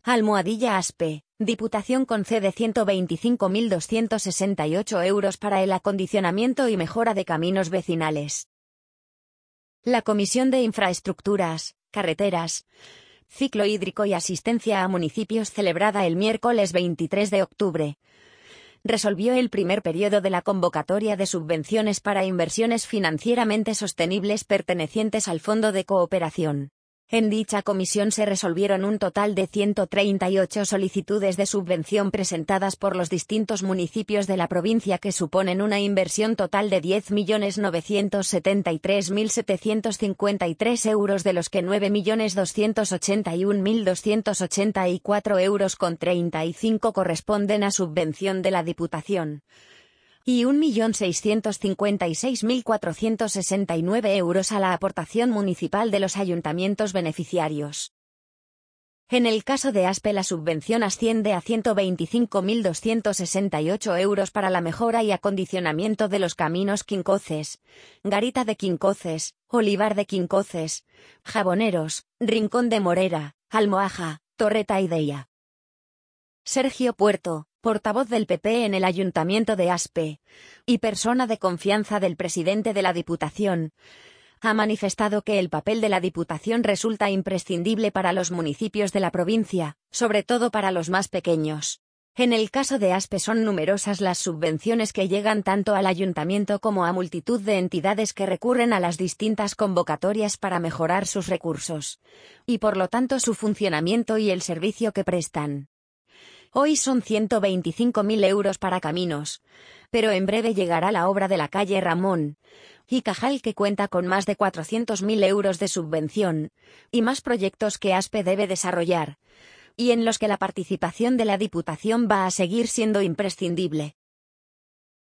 Almohadilla Aspe, Diputación concede 125.268 euros para el acondicionamiento y mejora de caminos vecinales. La Comisión de Infraestructuras, Carreteras, Ciclo Hídrico y Asistencia a Municipios, celebrada el miércoles 23 de octubre, resolvió el primer periodo de la convocatoria de subvenciones para inversiones financieramente sostenibles pertenecientes al Fondo de Cooperación. En dicha comisión se resolvieron un total de 138 solicitudes de subvención presentadas por los distintos municipios de la provincia, que suponen una inversión total de 10.973.753 euros, de los que 9.281.284 euros con 35 corresponden a subvención de la Diputación y 1.656.469 euros a la aportación municipal de los ayuntamientos beneficiarios. En el caso de Aspe, la subvención asciende a 125.268 euros para la mejora y acondicionamiento de los caminos Quincoces, Garita de Quincoces, Olivar de Quincoces, Jaboneros, Rincón de Morera, Almohaja, Torreta y Deia. Sergio Puerto, portavoz del PP en el Ayuntamiento de Aspe, y persona de confianza del presidente de la Diputación, ha manifestado que el papel de la Diputación resulta imprescindible para los municipios de la provincia, sobre todo para los más pequeños. En el caso de Aspe, son numerosas las subvenciones que llegan tanto al ayuntamiento como a multitud de entidades que recurren a las distintas convocatorias para mejorar sus recursos, y por lo tanto su funcionamiento y el servicio que prestan. Hoy son 125.000 euros para caminos, pero en breve llegará la obra de la calle Ramón y Cajal, que cuenta con más de 400.000 euros de subvención, y más proyectos que Aspe debe desarrollar, y en los que la participación de la Diputación va a seguir siendo imprescindible.